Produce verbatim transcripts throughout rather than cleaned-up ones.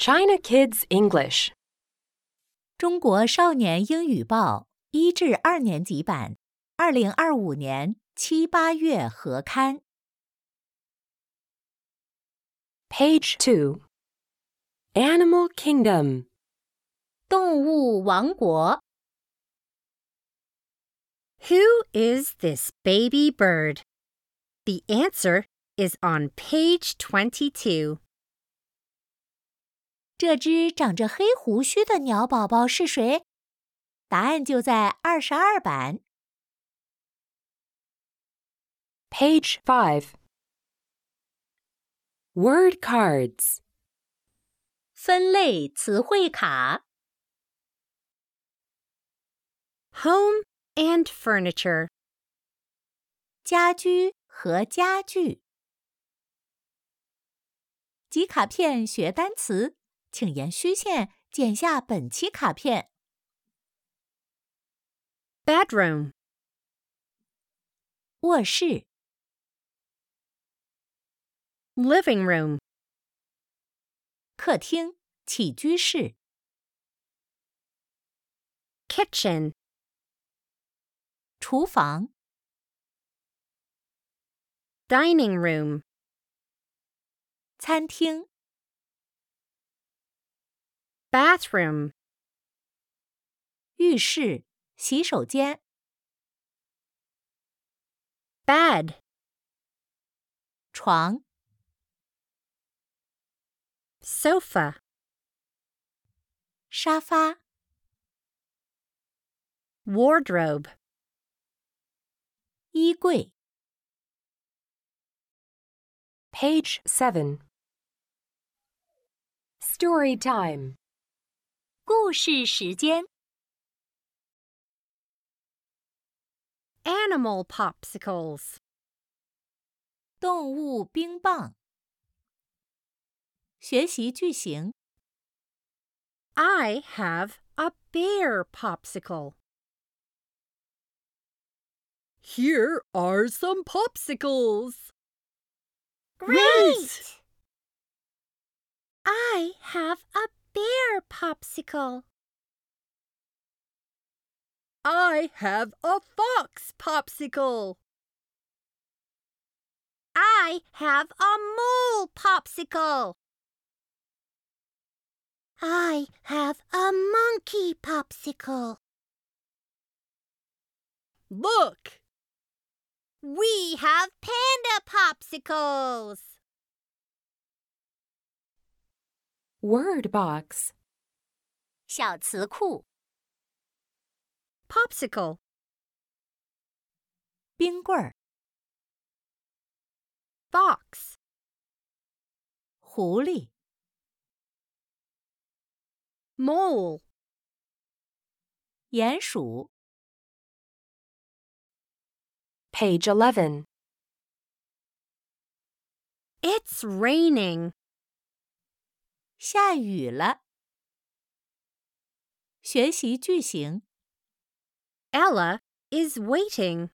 China Kids English 中国少年英语报一至二年级版，二零二五年七八月合刊。 Page two Animal Kingdom 动物王国。 Who is this baby bird? The answer is on page twenty-two. 这只长着黑胡须的鸟宝宝是谁？答案就在二十二版。 Page five Word cards 分类词汇卡。 Home and furniture. 家居和家具。集卡片学单词，请沿虚线剪下本期卡片。 Bedroom. 卧室。 Living room. 客厅、起居室。 Kitchen. 厨房。 Dining room. 餐厅。 Bathroom. 浴室、洗手间。 Bed. 床。 Sofa. 沙发。 Wardrobe. 衣柜。 Page seven Story time 故事时间。 Animal popsicles. 动物冰棒。学习句型。 I have a bear popsicle. Here are some popsicles. Great! I have a bear popsicle. I have a fox popsicle. I have a mole popsicle. I have a monkey popsicle. Look! We have panda popsicles. Word box 小词库。 Popsicle. 冰棍儿。 Fox. 狐狸。 Mole. 鼹鼠。 Page eleven It's raining. 下雨了。学习句型。 Ella is waiting.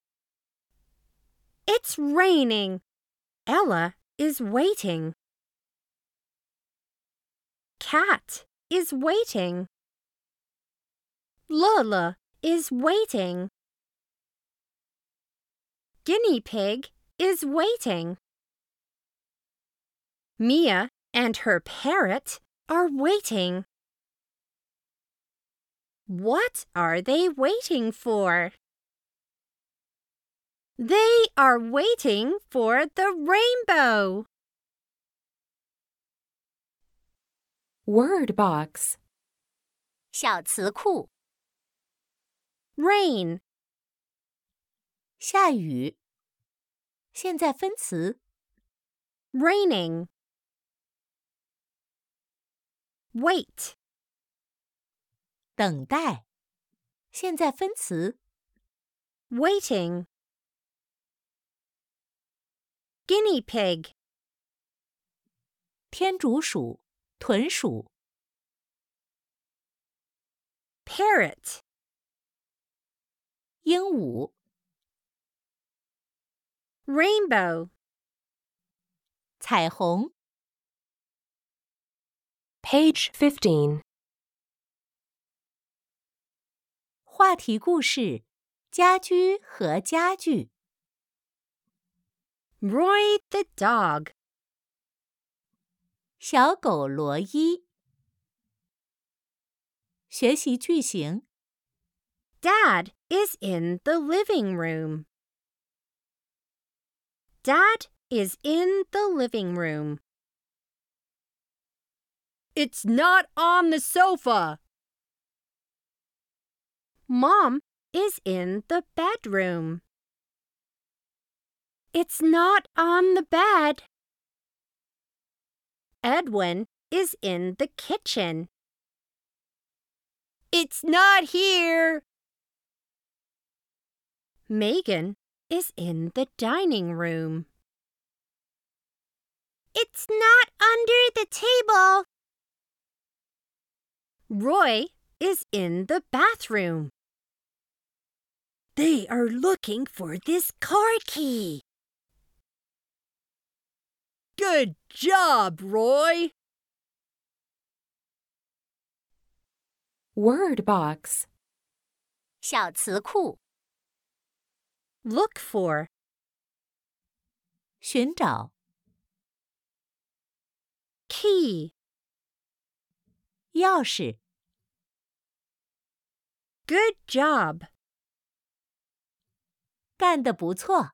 It's raining. Ella is waiting. Cat is waiting. Lola is waiting. Guinea pig is waiting. Mia and her parrot are waiting. What are they waiting for? They are waiting for the rainbow. Word box 小词库。 Rain. 下雨。现在分词。 Raining. Wait. 等待。现在分词。 Waiting. Guinea pig. 天竺鼠、豚鼠。 Parrot. 鹦鹉。 Rainbow. 彩虹。 Page fifteen. 话题故事：家居和家具。 Roy the dog. 小狗罗伊。学习句型。 Dad is in the living room. Dad is in the living room. It's not on the sofa. Mom is in the bedroom. It's not on the bed. Edwin is in the kitchen. It's not here. Megan is in the dining room. It's not under the table. Roy is in the bathroom. They are looking for this car key. Good job, Roy. Word box. 小词库。 Look for. 寻找。 Key. 钥匙。 Good job. 干得不错。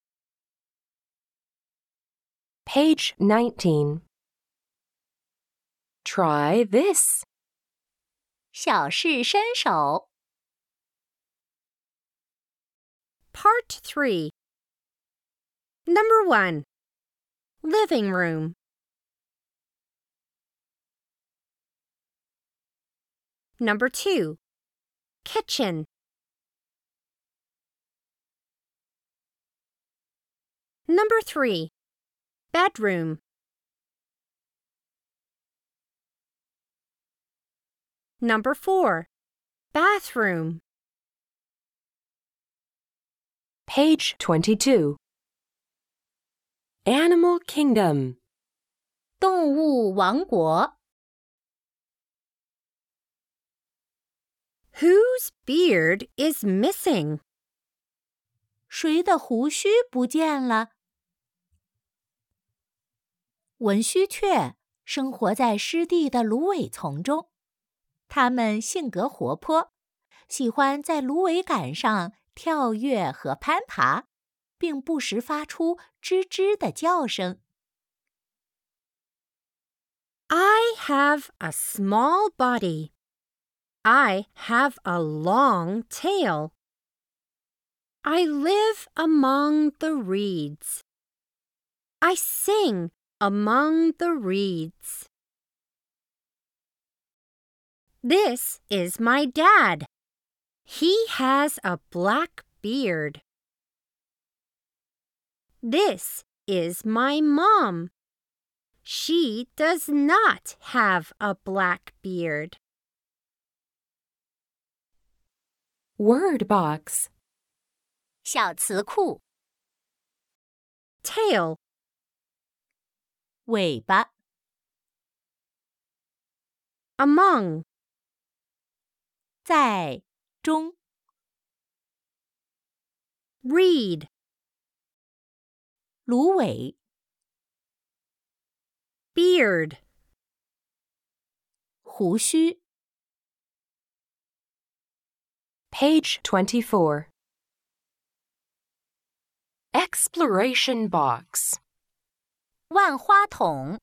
Page nineteen. Try this. 小试身手。 Part three. Number one. Living room. Number two. Kitchen. Number three. Bedroom. Number four. Bathroom. Page twenty-two. Animal Kingdom. 动物王国。 Whose beard is missing? 谁的胡须不见了？文须雀生活在湿地的芦苇丛中，它们性格活泼，喜欢在芦苇杆上跳跃和攀爬，并不时发出吱吱的叫声。 I have a small body. I have a long tail. I live among the reeds. I sing among the reeds. This is my dad. He has a black beard. This is my mom. She does not have a black beard. Word box. 小词库。 Tail. 尾巴。 Among. 在中。 Reed. 芦苇。 Beard. 胡须。 Page twenty-four. Exploration box. 万花筒。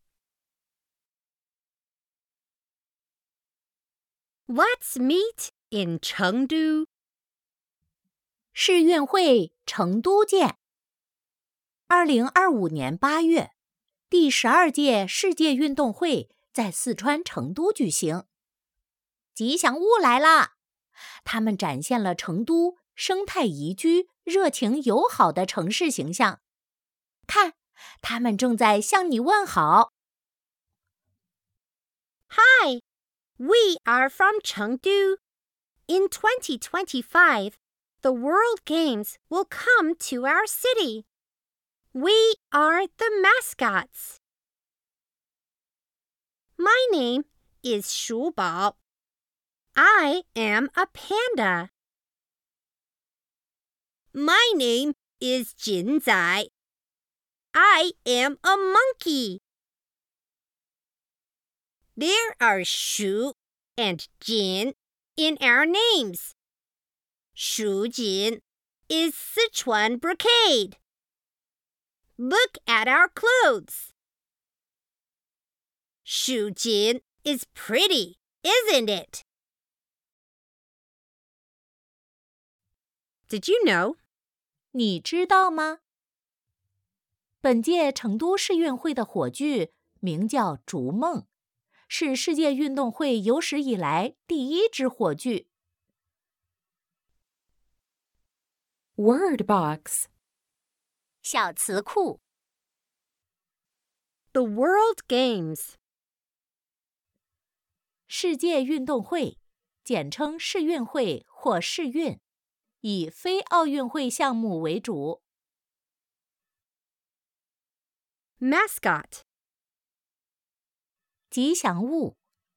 Let's meet in Chengdu. 世运会成都见。二零二五年八月，第十二届世界运动会在四川成都举行。吉祥物来啦！他们展现了成都生态宜居、热情友好的城市形象。看，他们正在向你问好。 Hi, we are from Chengdu. In twenty twenty-five, the World Games will come to our city. We are the mascots. My name is 鼠宝. I am a panda. My name is 锦仔. I am a monkey. There are 鼠 and 锦 in our names. 蜀锦 is Sichuan brocade. Look at our clothes. 蜀锦 is pretty, isn't it? Did you know? 你知道吗？本届成都市运会的火炬名叫“逐梦”，是世界运动会有史以来第一支火炬。 Word box. 小词库 The World Games. 世界运动会，简称世运会或世运，以非奥运会项目为主。 Mascot. 吉祥物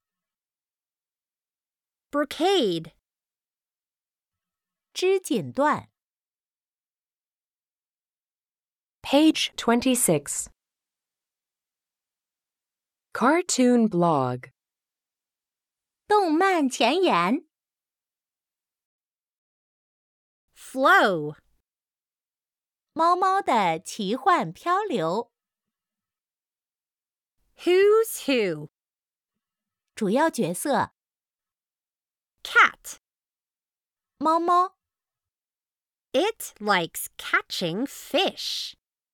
Brocade. 织锦缎 Page twenty-six. Cartoon blog. 动漫前沿 Flow. 猫猫的奇幻漂流 Who's Who. 主要角色 Cat. 猫猫 It likes catching fish.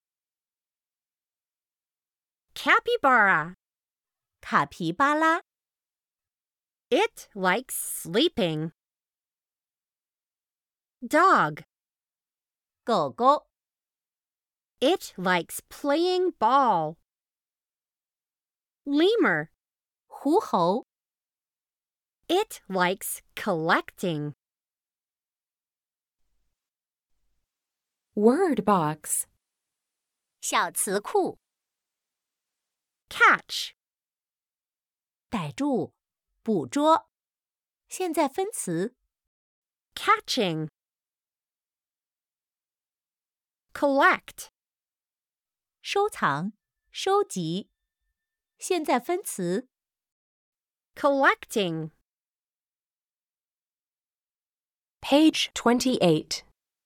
Capybara. 卡皮巴拉 It likes sleeping. Dog. 狗狗 It likes playing ball. Lemur. 狐猴 It likes collecting. Word box. 小词库 Catch. 逮住捕捉现在分词 Catching. Collect. 收藏收集现在分词 Collecting. Page twenty-eight.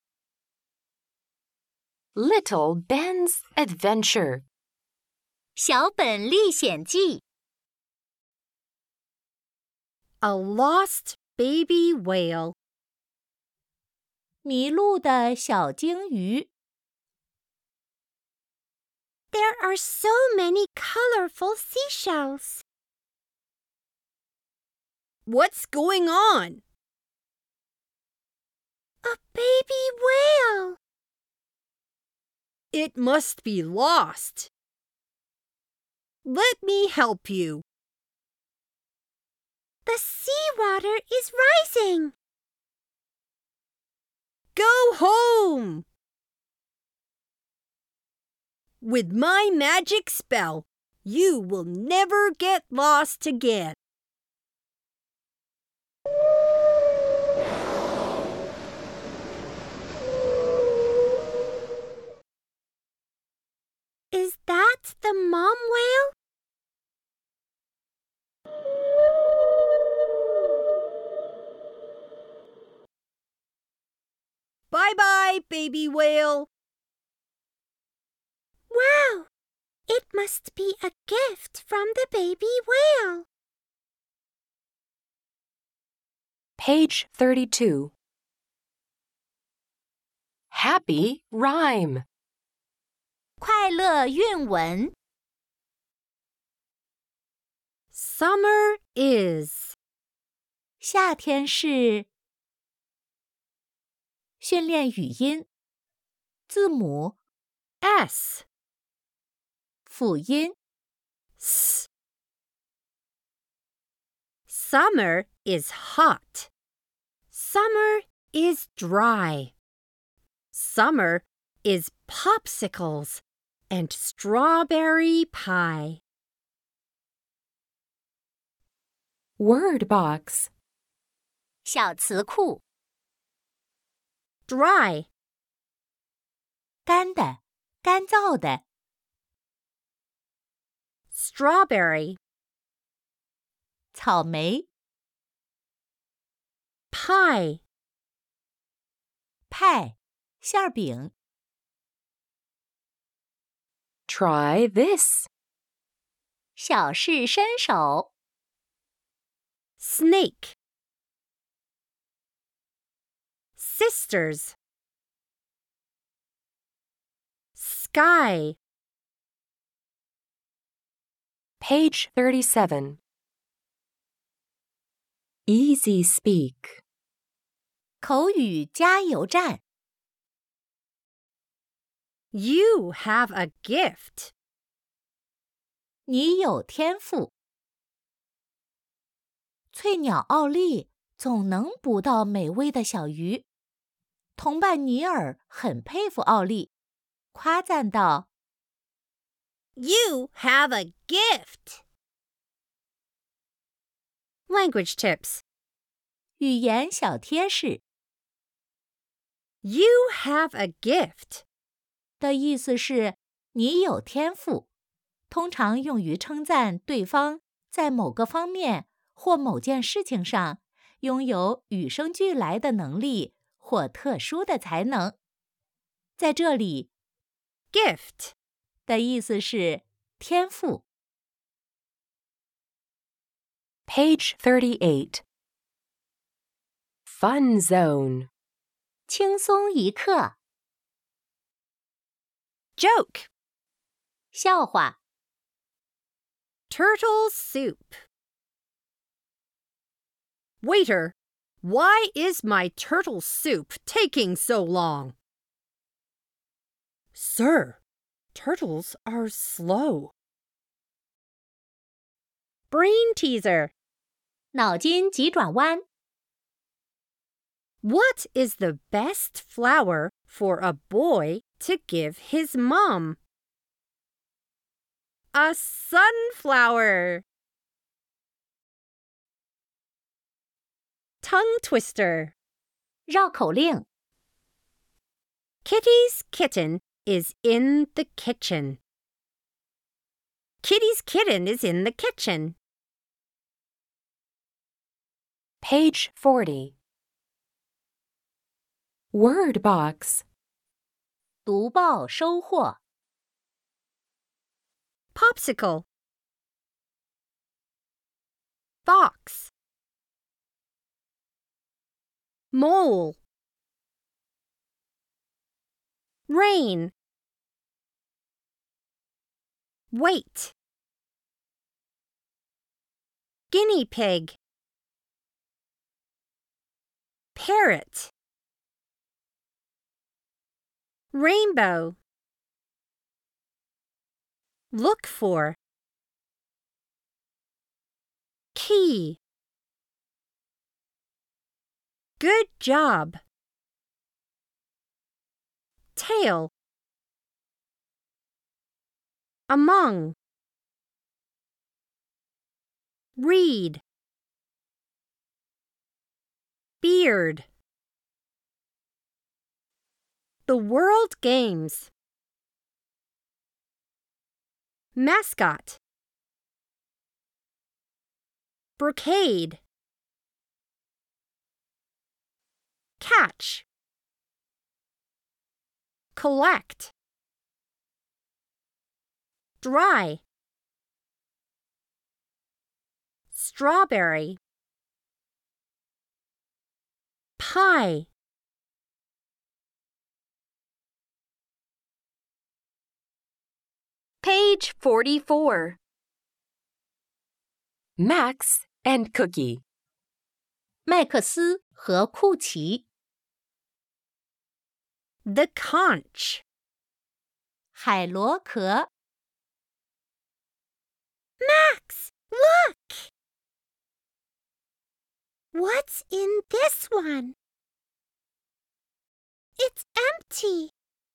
Little Ben's Adventure. 小本历险记 A lost baby whale. 迷路的小鲸鱼 There are so many colorful seashells. What's going on? A baby whale. It must be lost. Let me help you. The seawater is rising. Go home! With my magic spell, you will never get lost again. Is that the mom whale? Bye-bye, baby whale. Wow! It must be a gift from the baby whale. Page thirty-two. Happy rhyme. 快乐韵文 Summer is. 夏天是训练语音字母 S. 辅音 S. Summer is hot. Summer is dry. Summer is popsicles and strawberry pie. Word box. 小词库， Dry. 干的，干燥的， Strawberry. 草莓， Pie. 派，馅儿饼， Try this. 小试身手， Snake. Sisters. Sky. Page thirty-seven. Easy speak. 口语加油站， You have a gift. 你有天赋。翠鸟奥利总能捕到美味的小鱼，同伴尼尔很佩服奥利，夸赞道 You have a gift. Language tips. 语言小贴士 You have a gift. 的意思是你有天赋，通常用于称赞对方在某个方面或某件事情上拥有与生俱来的能力或特殊的才能。在这里 Gift. 的意思是天赋。 Page thirty-eight. Fun zone. 轻松一刻， Joke. 笑话， Turtle soup. Waiter, why is my turtle soup taking so long? Sir, turtles are slow. Brain teaser. 脑筋急转弯， What is the best flower for a boy to give his mom? A sunflower. Tongue twister. 绕口令， Kitty's kitten is in the kitchen. Kitty's kitten is in the kitchen. Page forty. Word box. 读报收获， Popsicle. Box. Mole. Rain. Wait. Guinea pig. Parrot. Rainbow. Look for. Key. Good job. Tail. Among. Read. Beard. The World Games. Mascot. Brocade. Catch. Collect. Dry. Strawberry. Pie. Page forty-four. Max and Cookie. 麦克斯和库奇， The conch. 海螺壳， Max, look! What's in this one? It's empty.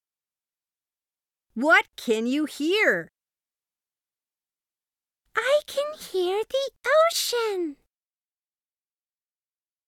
What can you hear? I can hear the ocean.